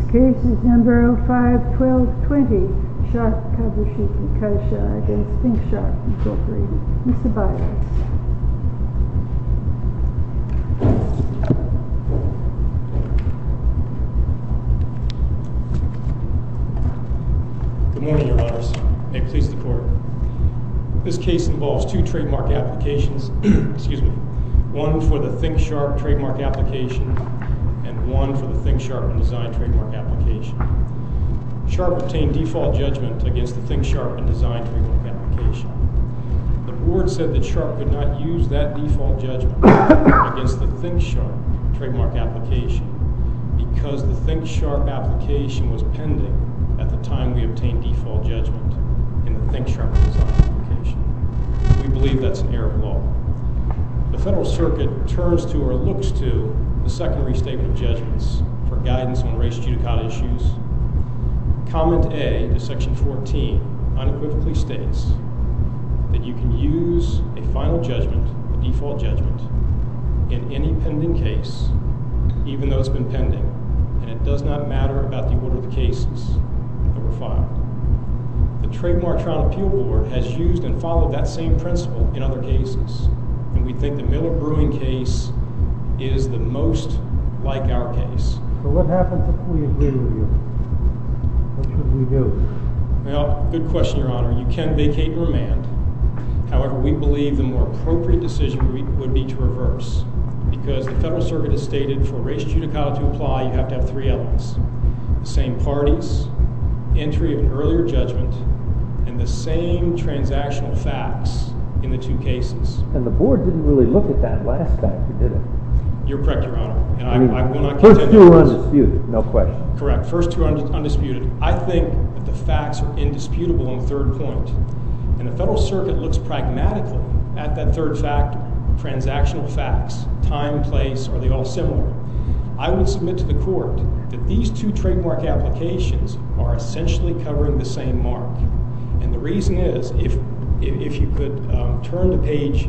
case is number 05-1220, Sharp Cover Sheet and Kasha against Think Sharp Incorporated. Mr. Byers. Good morning, Your Honors. May it please the Court. This case involves two trademark applications, excuse me, one for the Think Sharp trademark application and one for the Think Sharp and Design trademark application. Sharp obtained default judgment against the Think Sharp and Design trademark application. The board said that Sharp could not use that default judgment against the Think Sharp trademark application because the Think Sharp application was pending at the time we obtained default judgment in the Think Sharp and Design application. We believe that's an error of law. The Federal Circuit turns to or looks to the second restatement of judgments for guidance on res judicata issues. Comment A to Section 14 unequivocally states that you can use a final judgment, a default judgment, in any pending case, even though it's been pending, and it does not matter about the order of the cases that were filed. The Trademark Trial and Appeal Board has used and followed that same principle in other cases, and we think the Miller Brewing case is the most like our case. So what happens if we agree with you? What should we do? Well, good question, Your Honor. You can vacate and remand. However, we believe the more appropriate decision would be to reverse, because the Federal Circuit has stated for res judicata to apply, you have to have three elements: the same parties, entry of an earlier judgment, and the same transactional facts in the two cases. And the board didn't really look at that last factor, did it? You're correct, Your Honor. And I will not contend. First two are otherwise. undisputed, no question. Correct. First two are undisputed. I think that the facts are indisputable on the third point. And the Federal Circuit looks pragmatically at that third factor: transactional facts, time, place, are they all similar? I would submit to the court that these two trademark applications are essentially covering the same mark. And the reason is, if you could turn to page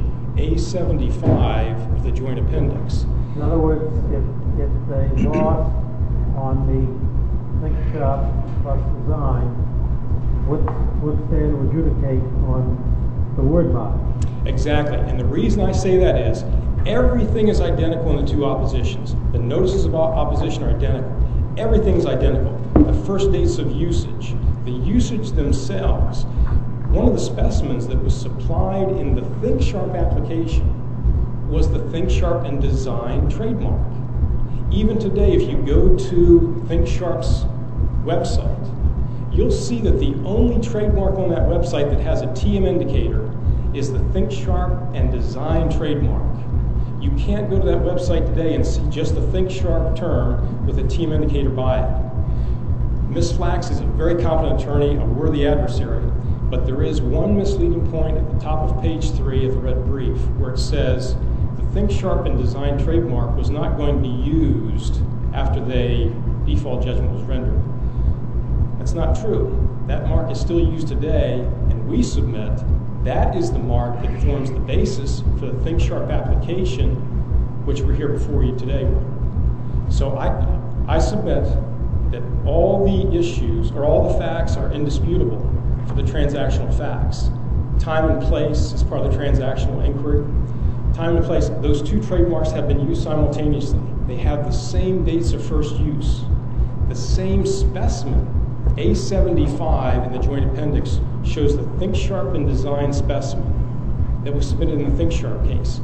A75 of the joint appendix. In other words, if they lost on the Think Sharp plus Design, what's there to adjudicate on the word mark? Exactly. And the reason I say that is everything is identical in the two oppositions. The notices of opposition are identical. Everything is identical. The first dates of usage, the usage themselves. One of the specimens that was supplied in the Think Sharp application was the Think Sharp and Design trademark. Even today, if you go to Think Sharp's website, you'll see that the only trademark on that website that has a TM indicator is the Think Sharp and Design trademark. You can't go to that website today and see just the Think Sharp term with a TM indicator by it. Ms. Flax is a very competent attorney, a worthy adversary, but there is one misleading point at the top of page 3 of the red brief where it says the Think Sharp and Design trademark was not going to be used after the default judgment was rendered. That's not true. That mark is still used today, and we submit that is the mark that forms the basis for the Think Sharp application, which we're here before you today with. So I submit that all the issues, or all the facts, are indisputable for the transactional facts. Time and place is part of the transactional inquiry. Time and place, those two trademarks have been used simultaneously. They have the same dates of first use. The same specimen, A75 in the joint appendix, shows the Think Sharp and Design specimen that was submitted in the Think Sharp case.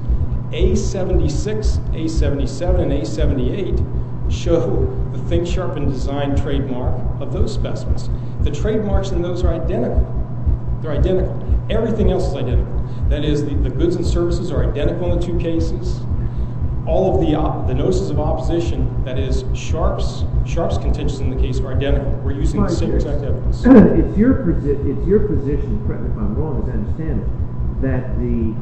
A76, A77, and A78 show the Think Sharp and Design trademark of those specimens. The trademarks in those are identical. They're identical. Everything else is identical. That is, the goods and services are identical in the two cases. All of the notices of opposition, that is, Sharp's contentions in the case, are identical. We're using the same exact evidence. It's your position, correct me if I'm wrong, as I understand it, that the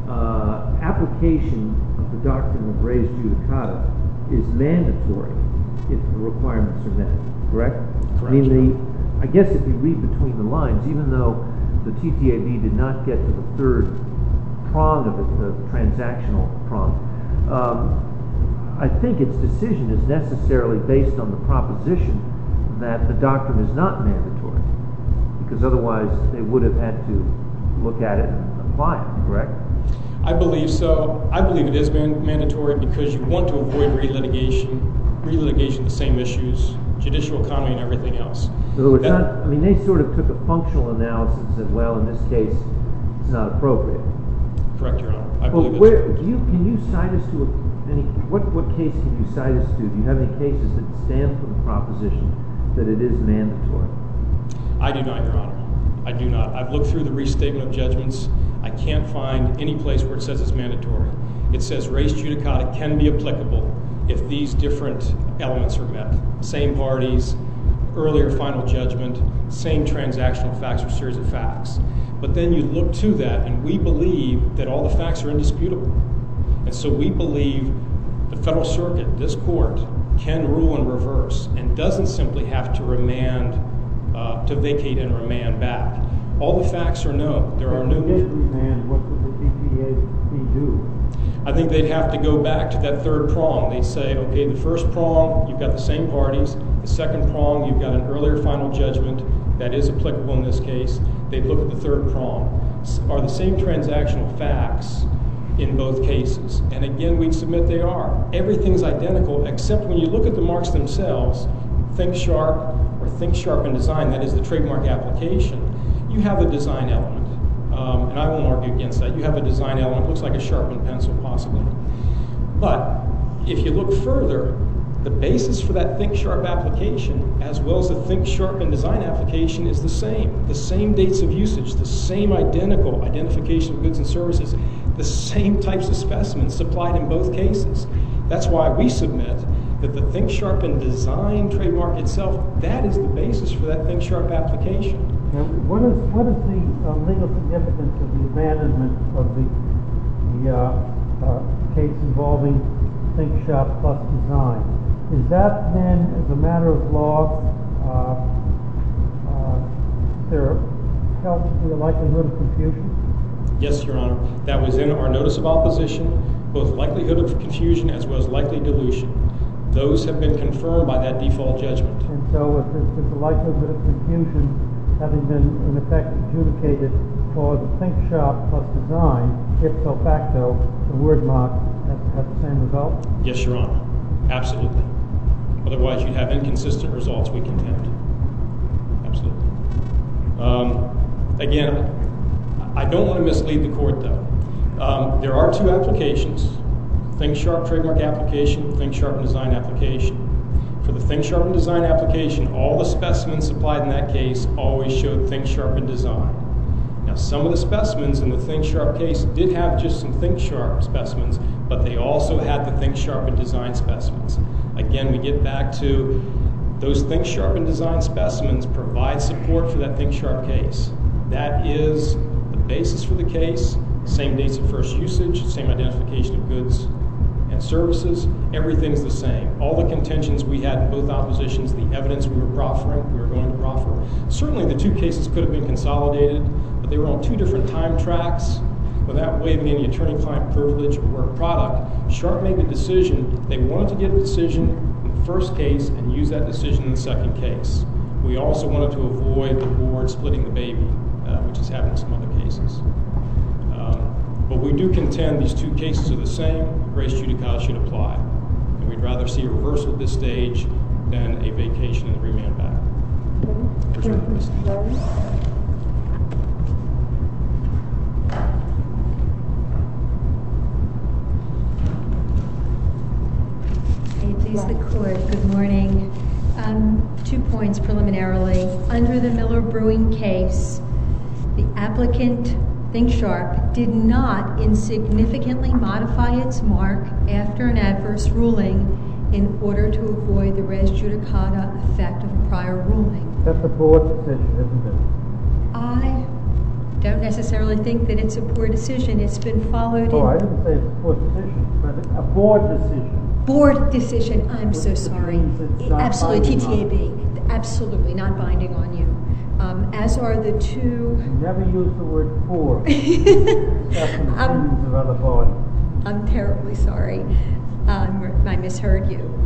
application of the doctrine of res judicata is mandatory if the requirements are met, correct? Correct. I mean, I guess if you read between the lines, even though the TTAB did not get to the third prong of it, the transactional prong, I think its decision is necessarily based on the proposition that the doctrine is not mandatory, because otherwise they would have had to look at it and apply it, correct? I believe so. I believe it is mandatory because you want to avoid relitigation of the same issues, judicial economy and everything else. So it's not, I mean, they sort of took a functional analysis and said, well, in this case, it's not appropriate. Correct, Your Honor. I Well, believe it's can you cite us to what case can you cite us to? Do you have any cases that stand for the proposition that it is mandatory? I do not, Your Honor. I do not. I've looked through the restatement of judgments. I can't find any place where it says it's mandatory. It says res judicata can be applicable if these different elements are met. Same parties, earlier final judgment, same transactional facts or series of facts. But then you look to that, and we believe that all the facts are indisputable. And so we believe the Federal Circuit, this court, can rule in reverse and doesn't simply have to remand, to vacate and remand back. All the facts are known. There are If we did remand, what would the TTAB do? I think they'd have to go back to that third prong. They'd say, okay, the first prong, you've got the same parties. The second prong, you've got an earlier final judgment that is applicable in this case. They'd look at the third prong. Are the same transactional facts in both cases? And again, we'd submit they are. Everything's identical, except when you look at the marks themselves, Think Sharp or Think Sharp in Design, that is the trademark application, you have a design element. And I won't argue against that. You have a design element, looks like a sharpened pencil possibly. But if you look further, the basis for that Think Sharp application, as well as the Think Sharp in Design application, is the same. The same dates of usage, the same identical identification of goods and services, the same types of specimens supplied in both cases. That's why we submit that the Think Sharp in Design trademark itself, that is the basis for that Think Sharp application. Now, what is the legal significance of the abandonment of the case involving Think Sharp plus Design? Is that then, as a matter of law, there held to be a likelihood of confusion? Yes, Your Honor. That was in our notice of opposition, both likelihood of confusion as well as likely dilution. Those have been confirmed by that default judgment. And so if there's a likelihood of confusion having been, in effect, adjudicated for the Think Sharp plus Design, ipso facto, the word mark has to have the same result? Yes, Your Honor. Absolutely. Otherwise, you'd have inconsistent results, we contend. Absolutely. Again, I don't want to mislead the court, though. There are two applications, Think Sharp trademark application, Think Sharp and Design application. For the Think Sharp and Design application, all the specimens supplied in that case always showed Think Sharp and Design. Now, some of the specimens in the Think Sharp case did have just some Think Sharp specimens, but they also had the Think Sharp and Design specimens. Again, we get back to those Think Sharp and Design specimens provide support for that Think Sharp case. That is the basis for the case, same dates of first usage, same identification of goods and services, everything's the same. All the contentions we had in both oppositions, the evidence we were going to proffer. Certainly the two cases could have been consolidated, but they were on two different time tracks. Without waiving any attorney-client privilege or work product, Sharp made the decision they wanted to get a decision in the first case and use that decision in the second case. We also wanted to avoid the board splitting the baby, which has happened in some other cases. But we do contend these two cases are the same. Res judicata should apply. And we'd rather see a reversal at this stage than a vacation and a remand back. May it please the court, good morning. 2 points preliminarily. Under the Miller Brewing case, the applicant, Think Sharp, did not insignificantly modify its mark after an adverse ruling in order to avoid the res judicata effect of a prior ruling. That's a board decision, isn't it? I don't necessarily think that it's a poor decision. It's been followed I didn't say it's a poor decision, but a board decision. Board decision, I'm so Which sorry. means it's not Absolutely, binding on TTAB. Absolutely, not binding on you. As are the two. You never use the word for. Except in opinions of other bodies. I'm terribly sorry. I misheard you.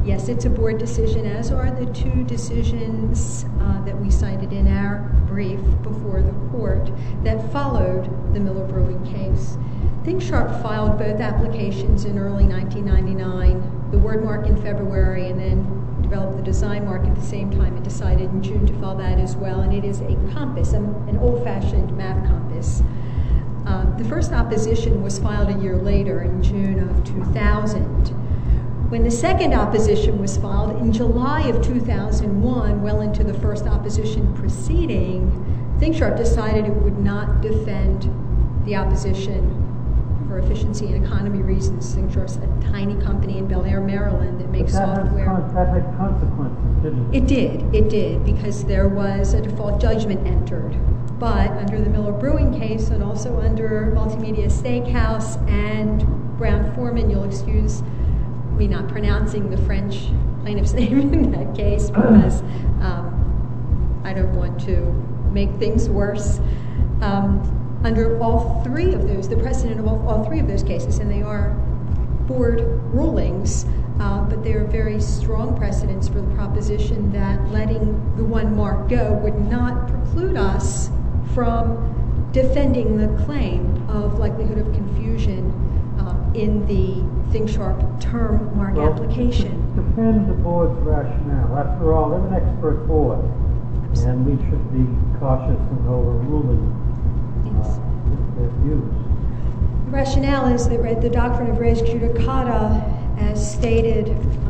Yes, it's a board decision, as are the two decisions that we cited in our brief before the court that followed the Miller Brewing case. ThinkSharp filed both applications in early 1999, the word mark in February, and then developed the design mark at the same time and decided in June to file that as well. And it is a compass, an old-fashioned math compass. The first opposition was filed a year later in June of 2000. When the second opposition was filed in July of 2001, well into the first opposition proceeding, ThinkSharp decided it would not defend the opposition for efficiency and economy reasons. ThinkSharp's a tiny company in Bel Air, Maryland that makes software. That had consequences, didn't it? It did, because there was a default judgment entered. But under the Miller Brewing case and also under Multimedia Steakhouse and Brown-Forman, you'll excuse me not pronouncing the French plaintiff's name in that case because I don't want to make things worse. Under all three of those, the precedent of all three of those cases, and they are board rulings, but they are very strong precedents for the proposition that letting the one mark go would not preclude us from defending the claim of likelihood of confusion in the ThinkSharp term mark application. Defend the board's rationale. After all, they're an expert board, and we should be cautious in overruling their views. The rationale is that the doctrine of res judicata, as stated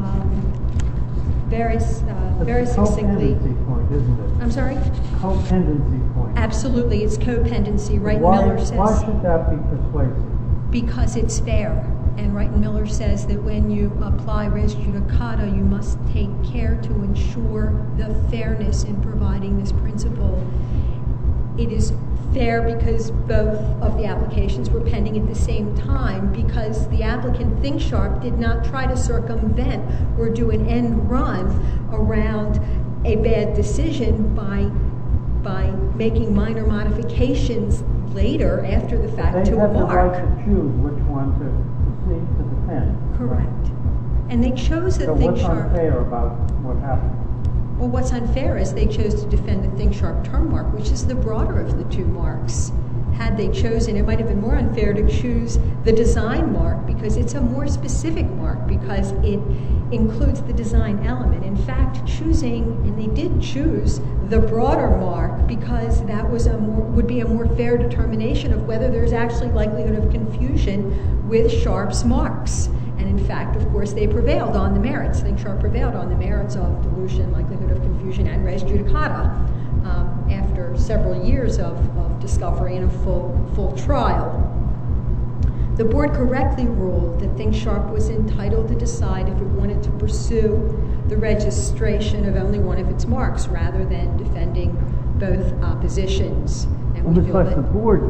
very succinctly. It's a co-pendency point, isn't it? I'm sorry? Co-pendency point. Absolutely, it's co-pendency. Wright and Miller says. Why should that be persuasive? Because it's fair. And Wright and Miller says that when you apply res judicata, you must take care to ensure the fairness in providing this principle. It is fair because both of the applications were pending at the same time, because the applicant ThinkSharp did not try to circumvent or do an end run around a bad decision by making minor modifications later after the fact to a mark. They have the right to choose which one to proceed to defend. Correct. And they chose the So ThinkSharp. what's unfair about what happened? Well, what's unfair is they chose to defend the ThinkSharp term mark, which is the broader of the two marks. Had they chosen, it might have been more unfair to choose the design mark because it's a more specific mark, because it includes the design element. In fact, choosing, and they did choose, the broader mark because that was would be a more fair determination of whether there's actually likelihood of confusion with Sharp's marks. And in fact, of course, they prevailed on the merits. ThinkSharp prevailed on the merits of dilution, likelihood of confusion, and res judicata after several years of discovery and a full trial. The board correctly ruled that ThinkSharp was entitled to decide if it wanted to pursue the registration of only one of its marks rather than defending both oppositions. And well, Ms. Flesh, the board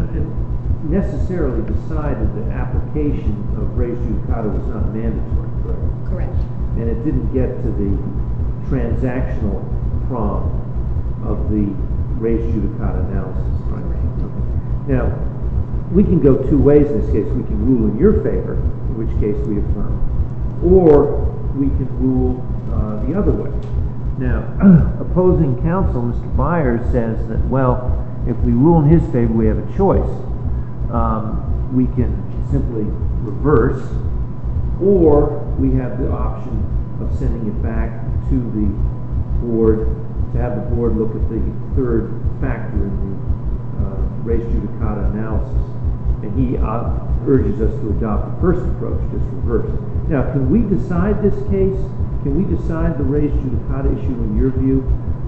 necessarily decided that application of res judicata was not mandatory, correct? Correct. And it didn't get to the transactional prong of the res judicata analysis, right? Correct. Okay. Now, we can go two ways in this case. We can rule in your favor, in which case we affirm, or we can rule the other way. Now, opposing counsel, Mr. Byers, says that, well, if we rule in his favor, we have a choice. We can simply reverse, or we have the option of sending it back to the board to have the board look at the third factor in the res judicata analysis. And he urges us to adopt the first approach, just reverse. Now, can we decide this case? Can we decide the res judicata issue, in your view,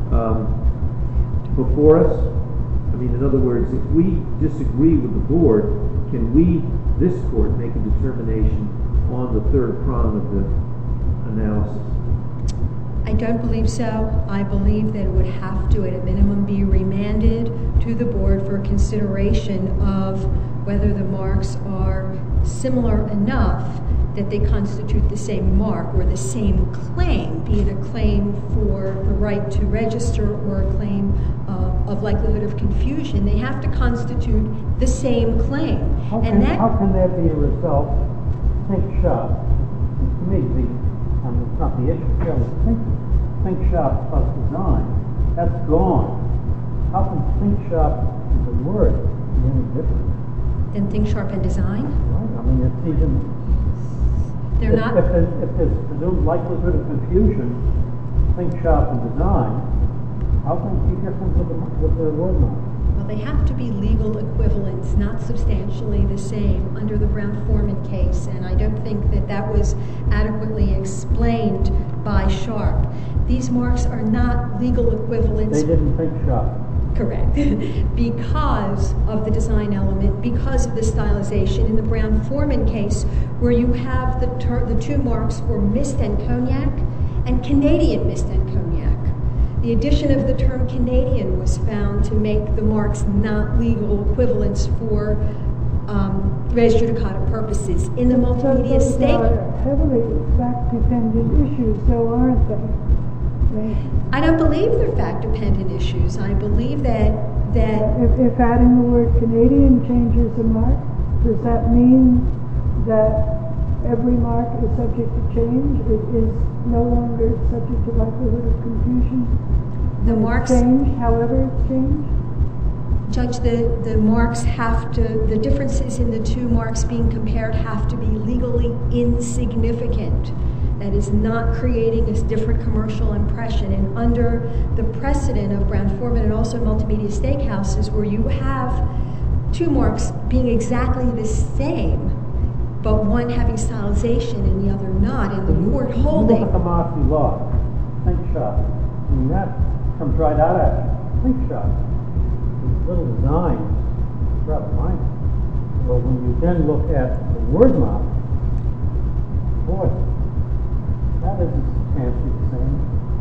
before us? I mean, in other words, if we disagree with the board, can we, this court, make a determination on the third prong of the analysis? I don't believe so. I believe that it would have to, at a minimum, be remanded to the board for consideration of whether the marks are similar enough that they constitute the same mark or the same claim, be it a claim for the right to register or a claim of likelihood of confusion. They have to constitute the same claim. How can there be a result? Think sharp. To me, on the not the issue. Kelly, Think Shop plus design, that's gone. How can Think Shop, the word, be any different? Then Think Sharp and Design? Right, I mean, it's even... They're not... If there's presumed likelihood of confusion, Think Shop and design, how can it be different with the word mark? Well, they have to be legal equivalents, not substantially the same, under the Brown-Forman case, and I don't think that that was adequately explained by Sharp. These marks are not legal equivalents. They didn't Think Shop. Correct. Because of the design element, because of the stylization. In the Brown-Forman case, where you have the two marks for mist and cognac, and Canadian mist and cognac. The addition of the term Canadian was found to make the marks not legal equivalents for res judicata purposes. In the multimedia Those state... are heavily fact-dependent issues, though, aren't they? I don't believe they're fact-dependent issues. I believe that If adding the word Canadian changes a mark, does that mean that every mark is subject to change? It is no longer subject to likelihood of confusion? the marks... Change, however it's changed? Judge, the marks have to, the differences in the two marks being compared have to be legally insignificant. That is not creating a different commercial impression. And under the precedent of Brown-Forman and also Multimedia Steakhouses, where you have two marks being exactly the same, but one having stylization and the other not, and the court holding... Look at the Marcy law, Think Shop. I mean, that comes right out at you. Think Shop. These little designs, rather minor. But when you then look at the word mark, boy, that isn't substantially the same.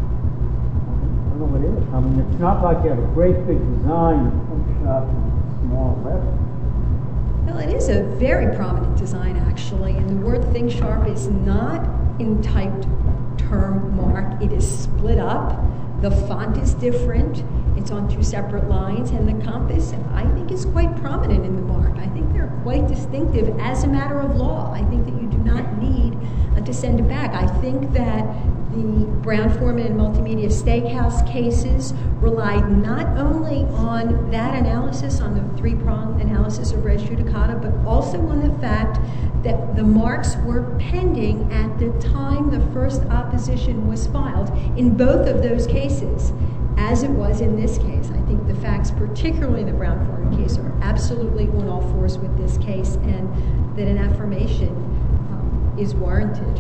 I don't know what it is. I mean, it's not like you have a great big design in Think Shop and small letters. Well, it is a very prominent design, actually, and the word Think Sharp is not in typed term mark. It is split up. The font is different. It's on two separate lines, and the compass, I think, is quite prominent in the mark. I think they're quite distinctive as a matter of law. I think that you do not need to send it back. I think that the Brown-Forman and Multimedia Steakhouse cases relied not only on that analysis, on the three-pronged analysis of res judicata, but also on the fact that the marks were pending at the time the first opposition was filed in both of those cases, as it was in this case. I think the facts, particularly the Brown-Forman case, are absolutely on all fours with this case, and that an affirmation is warranted.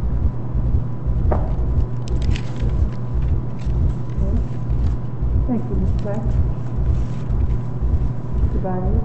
Thank you, Ms. Black. Mr. Byers.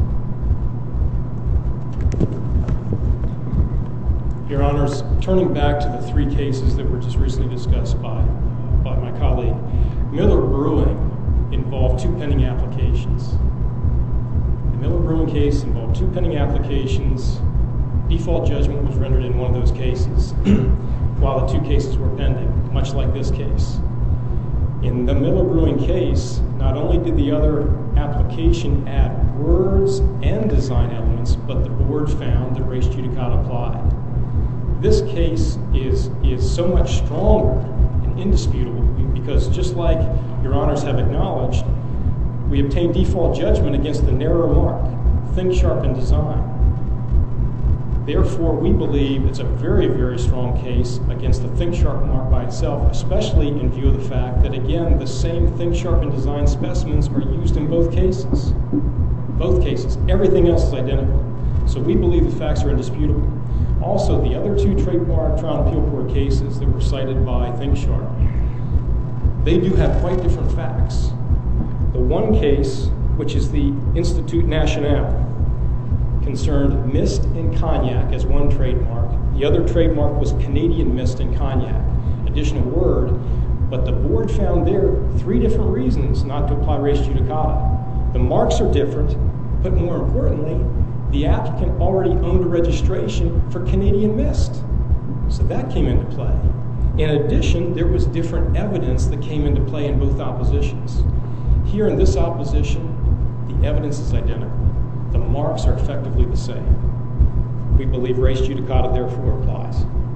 Your Honors, turning back to the three cases that were just recently discussed by my colleague, Miller Brewing involved two pending applications. The Miller Brewing case involved two pending applications. Default judgment was rendered in one of those cases, while the two cases were pending, much like this case. In the Miller Brewing case, not only did the other application add words and design elements, but the board found that res judicata applied. This case is so much stronger and indisputable because, just like Your Honors have acknowledged, we obtained default judgment against the narrower mark, Think Sharp and Design. Therefore, we believe it's a very, very strong case against the Think Sharp mark by itself, especially in view of the fact that, again, the same Think Sharp and Design specimens are used in both cases. Both cases. Everything else is identical. So we believe the facts are indisputable. Also, the other two trademark trial and appeal court cases that were cited by Think Sharp, they do have quite different facts. The one case, which is the Institut National, concerned mist and cognac as one trademark. The other trademark was Canadian mist and cognac, additional word, but the board found there three different reasons not to apply res judicata. The marks are different, but more importantly, the applicant already owned a registration for Canadian mist. So that came into play. In addition, there was different evidence that came into play in both oppositions. Here in this opposition, the evidence is identical. The marks are effectively the same. We believe res judicata therefore applies.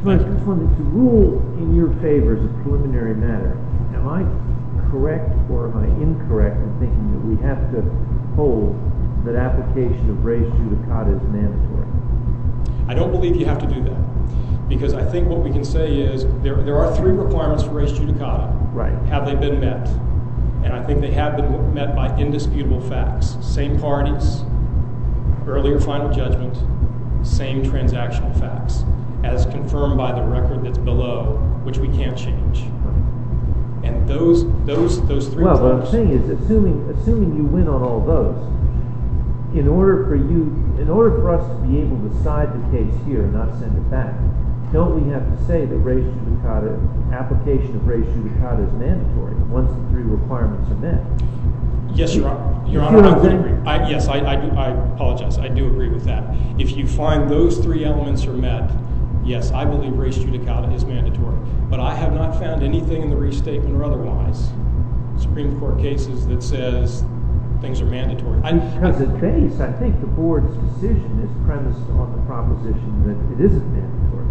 First, just wanted to rule in your favor as a preliminary matter. Am I correct or am I incorrect in thinking that we have to hold that application of res judicata is mandatory? I don't believe you have to do that, because I think what we can say is there are three requirements for res judicata. Right. Have they been met? And I think they have been met by indisputable facts. Same parties, earlier final judgment, same transactional facts, as confirmed by the record that's below, which we can't change. And those three. Well, what I'm saying is, assuming you win on all those, in order for us to be able to decide the case here and not send it back, don't we have to say that res judicata, application of res judicata is mandatory once the three requirements are met? Yes, Your Honor, I would agree. Yes, I apologize. I do agree with that. If you find those three elements are met, yes, I believe res judicata is mandatory. But I have not found anything in the restatement or otherwise, Supreme Court cases, that says things are mandatory. Because at base, I think the board's decision is premised on the proposition that it isn't mandatory.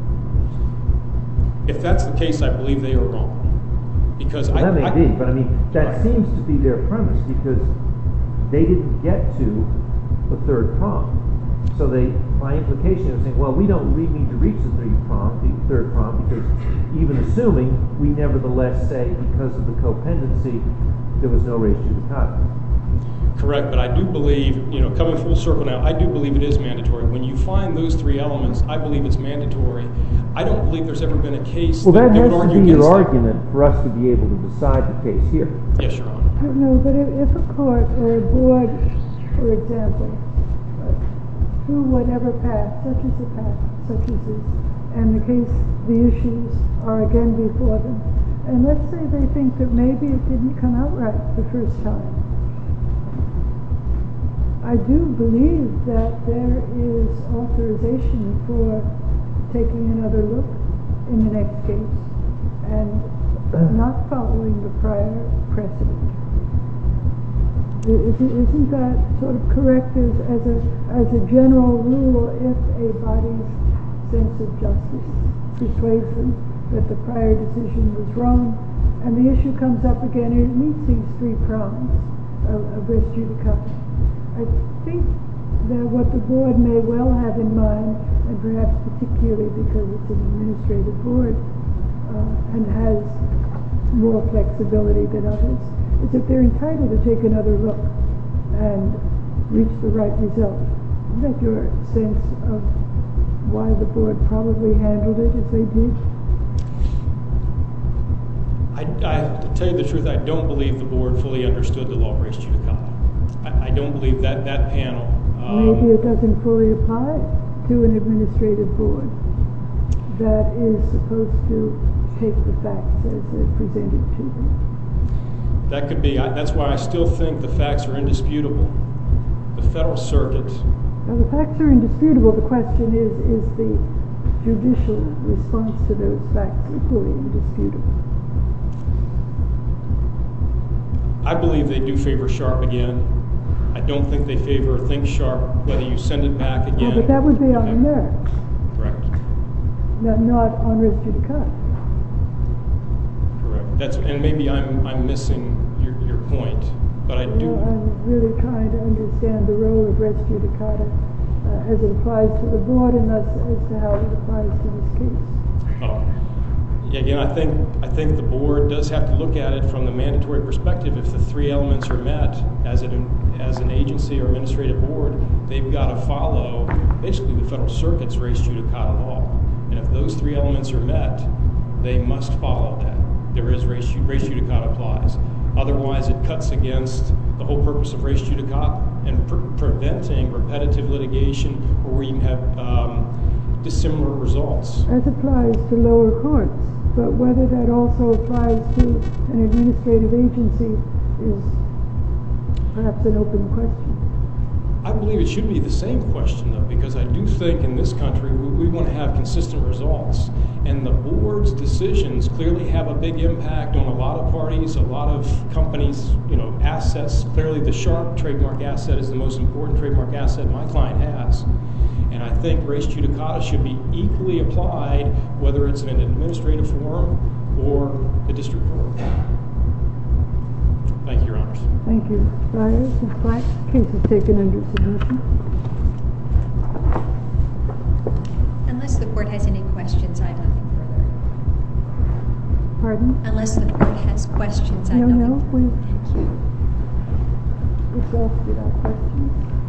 If that's the case, I believe they are wrong. Because well, that may be, but I mean, that right. seems to be their premise, because they didn't get to the third prong. So they, by implication, they're saying, well, we don't need to reach the third prong, because even assuming, we nevertheless say because of the copendency, there was no res judicata. Correct, but I do believe, coming full circle now, I do believe it is mandatory. When you find those three elements, I believe it's mandatory. I don't believe there's ever been a case that would argue be your against argument for us to be able to decide the case here. Yes, Your Honor. No, but if a court or a board, for example, through whatever path, such as this, and the issues are again before them, and let's say they think that maybe it didn't come out right the first time, I do believe that there is authorization for taking another look in the next case and not following the prior precedent. Isn't that sort of correct as a general rule if a body's sense of justice persuades them that the prior decision was wrong and the issue comes up again and it meets these three prongs of res judicata? I think that what the board may well have in mind, and perhaps particularly because it's an administrative board and has more flexibility than others, is that they're entitled to take another look and reach the right result. Is that your sense of why the board probably handled it as they did? To tell you the truth, I don't believe the board fully understood the law of res judicata. I don't believe that panel... Maybe it doesn't fully apply to an administrative board that is supposed to take the facts as they're presented to them. That could be. That's why I still think the facts are indisputable. The Federal Circuit... Now, the facts are indisputable. The question is the judicial response to those facts equally indisputable? I believe they do favor Sharp again. I don't think they favor Think Sharp, whether you send it back again. Well, but that would be on the merits. Correct. Not on res judicata. Correct. And maybe I'm missing your point, but I do. Well, I'm really trying to understand the role of res judicata as it applies to the board, and thus as to how it applies to this case. Oh. Yeah, again, I think the board does have to look at it from the mandatory perspective. If the three elements are met, as an agency or administrative board, they've got to follow basically the Federal Circuit's res judicata law. And if those three elements are met, they must follow that. There is res judicata applies. Otherwise, it cuts against the whole purpose of res judicata and preventing repetitive litigation, or where you can have dissimilar results. As applies to lower courts. But whether that also applies to an administrative agency is perhaps an open question. I believe it should be the same question, though, because I do think in this country we want to have consistent results. And the board's decisions clearly have a big impact on a lot of parties, a lot of companies, assets. Clearly the Sharp trademark asset is the most important trademark asset my client has. And I think res judicata should be equally applied, whether it's in an administrative forum or the district court. Thank you, Your Honors. Thank you, Byers. Ms. Black, case is taken under submission. Unless the court has any questions, I have nothing further. Pardon? Unless the court has questions, I have nothing No, further. we Thank you. exhausted our questions.